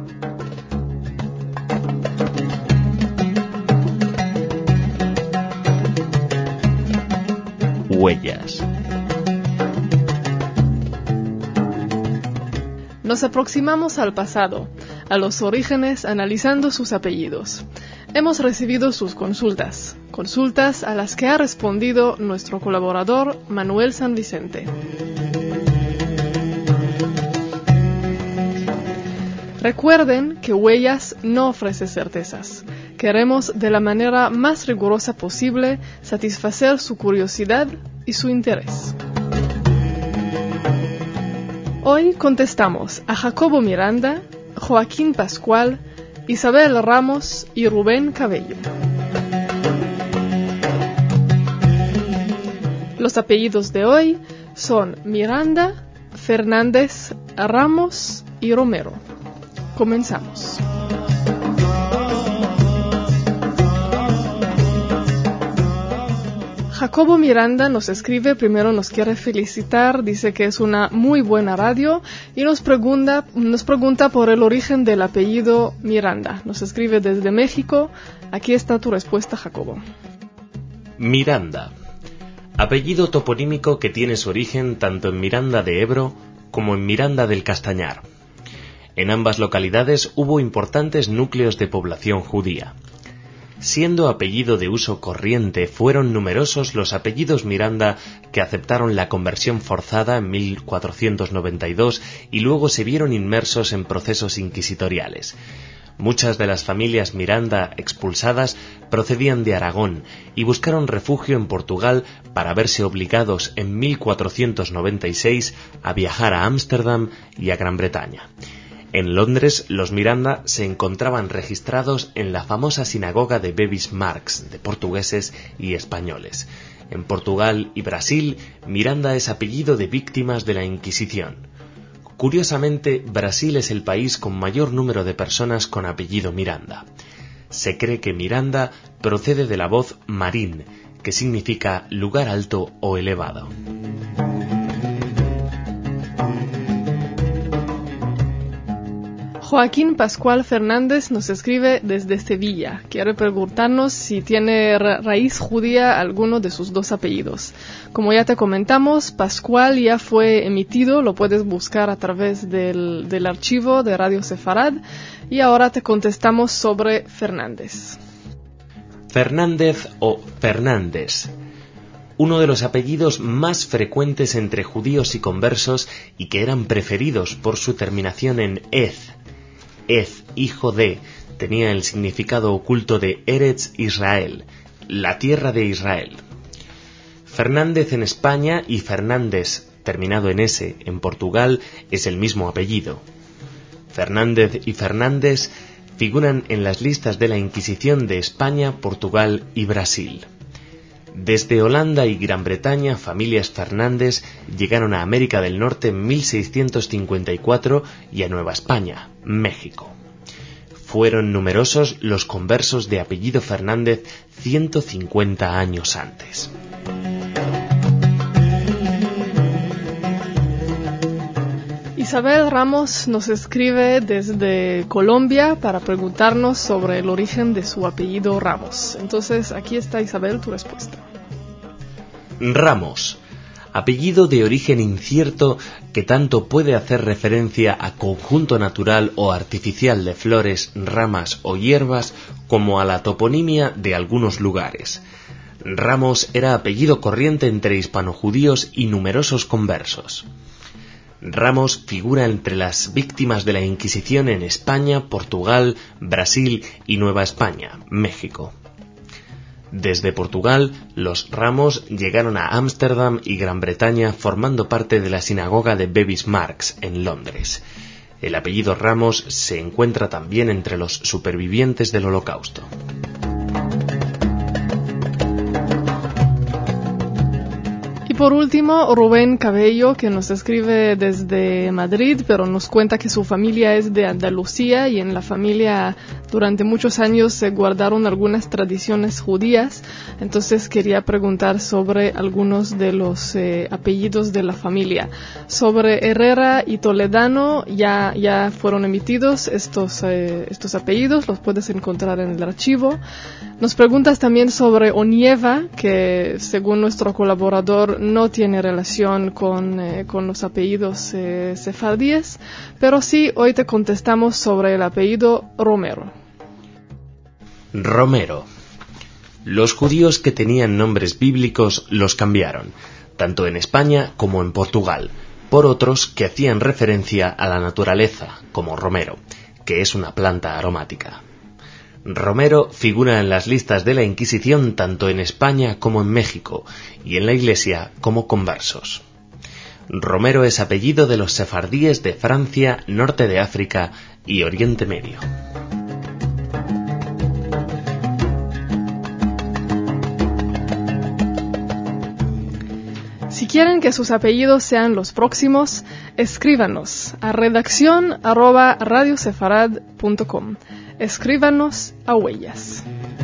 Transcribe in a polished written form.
Huellas. Nos aproximamos al pasado, a los orígenes, analizando sus apellidos. Hemos recibido sus consultas a las que ha respondido nuestro colaborador Manuel San Vicente. Recuerden que Huellas no ofrece certezas. Queremos de la manera más rigurosa posible satisfacer su curiosidad y su interés. Hoy contestamos a Jacobo Miranda, Joaquín Pascual, Isabel Ramos y Rubén Cabello. Los apellidos de hoy son Miranda, Fernández, Ramos y Romero. Comenzamos. Jacobo Miranda nos escribe, primero nos quiere felicitar, dice que es una muy buena radio y nos pregunta por el origen del apellido Miranda. Nos escribe desde México. Aquí está tu respuesta, Jacobo. Miranda. Apellido toponímico que tiene su origen tanto en Miranda de Ebro como en Miranda del Castañar. En ambas localidades hubo importantes núcleos de población judía. Siendo apellido de uso corriente, fueron numerosos los apellidos Miranda que aceptaron la conversión forzada en 1492 y luego se vieron inmersos en procesos inquisitoriales. Muchas de las familias Miranda expulsadas procedían de Aragón y buscaron refugio en Portugal para verse obligados en 1496 a viajar a Ámsterdam y a Gran Bretaña. En Londres, los Miranda se encontraban registrados en la famosa sinagoga de Bevis Marks, de portugueses y españoles. En Portugal y Brasil, Miranda es apellido de víctimas de la Inquisición. Curiosamente, Brasil es el país con mayor número de personas con apellido Miranda. Se cree que Miranda procede de la voz marín, que significa lugar alto o elevado. Joaquín Pascual Fernández nos escribe desde Sevilla. Quiere preguntarnos si tiene raíz judía alguno de sus dos apellidos. Como ya te comentamos, Pascual ya fue emitido, lo puedes buscar a través del archivo de Radio Sefarad, y ahora te contestamos sobre Fernández. Fernández o Fernández. Uno de los apellidos más frecuentes entre judíos y conversos y que eran preferidos por su terminación en ez. Ez, hijo de, tenía el significado oculto de Eretz Israel, la tierra de Israel. Fernández en España y Fernández, terminado en S, en Portugal, es el mismo apellido. Fernández y Fernández figuran en las listas de la Inquisición de España, Portugal y Brasil. Desde Holanda y Gran Bretaña, familias Fernández llegaron a América del Norte en 1654 y a Nueva España, México. Fueron numerosos los conversos de apellido Fernández 150 años antes. Isabel Ramos nos escribe desde Colombia para preguntarnos sobre el origen de su apellido Ramos. Entonces, aquí está, Isabel, tu respuesta. Ramos, apellido de origen incierto que tanto puede hacer referencia a conjunto natural o artificial de flores, ramas o hierbas, como a la toponimia de algunos lugares. Ramos era apellido corriente entre hispanojudíos y numerosos conversos. Ramos figura entre las víctimas de la Inquisición en España, Portugal, Brasil y Nueva España, México. Desde Portugal, los Ramos llegaron a Ámsterdam y Gran Bretaña formando parte de la sinagoga de Bevis Marks en Londres. El apellido Ramos se encuentra también entre los supervivientes del por último, Rubén Cabello, que nos escribe desde Madrid, pero nos cuenta que su familia es de Andalucía y en la familia durante muchos años se guardaron algunas tradiciones judías. Entonces quería preguntar sobre algunos de los apellidos de la familia. Sobre Herrera y Toledano ya fueron emitidos estos apellidos, los puedes encontrar en el archivo. Nos preguntas también sobre Onieva, que según nuestro colaborador no tiene relación con los apellidos sefardíes, pero sí hoy te contestamos sobre el apellido Romero. Romero. Los judíos que tenían nombres bíblicos los cambiaron, tanto en España como en Portugal, por otros que hacían referencia a la naturaleza, como romero, que es una planta aromática. Romero figura en las listas de la Inquisición tanto en España como en México, y en la Iglesia como conversos. Romero es apellido de los sefardíes de Francia, Norte de África y Oriente Medio. Si quieren que sus apellidos sean los próximos, escríbanos a redaccion@radiosefarad.com. Escríbanos a Huellas.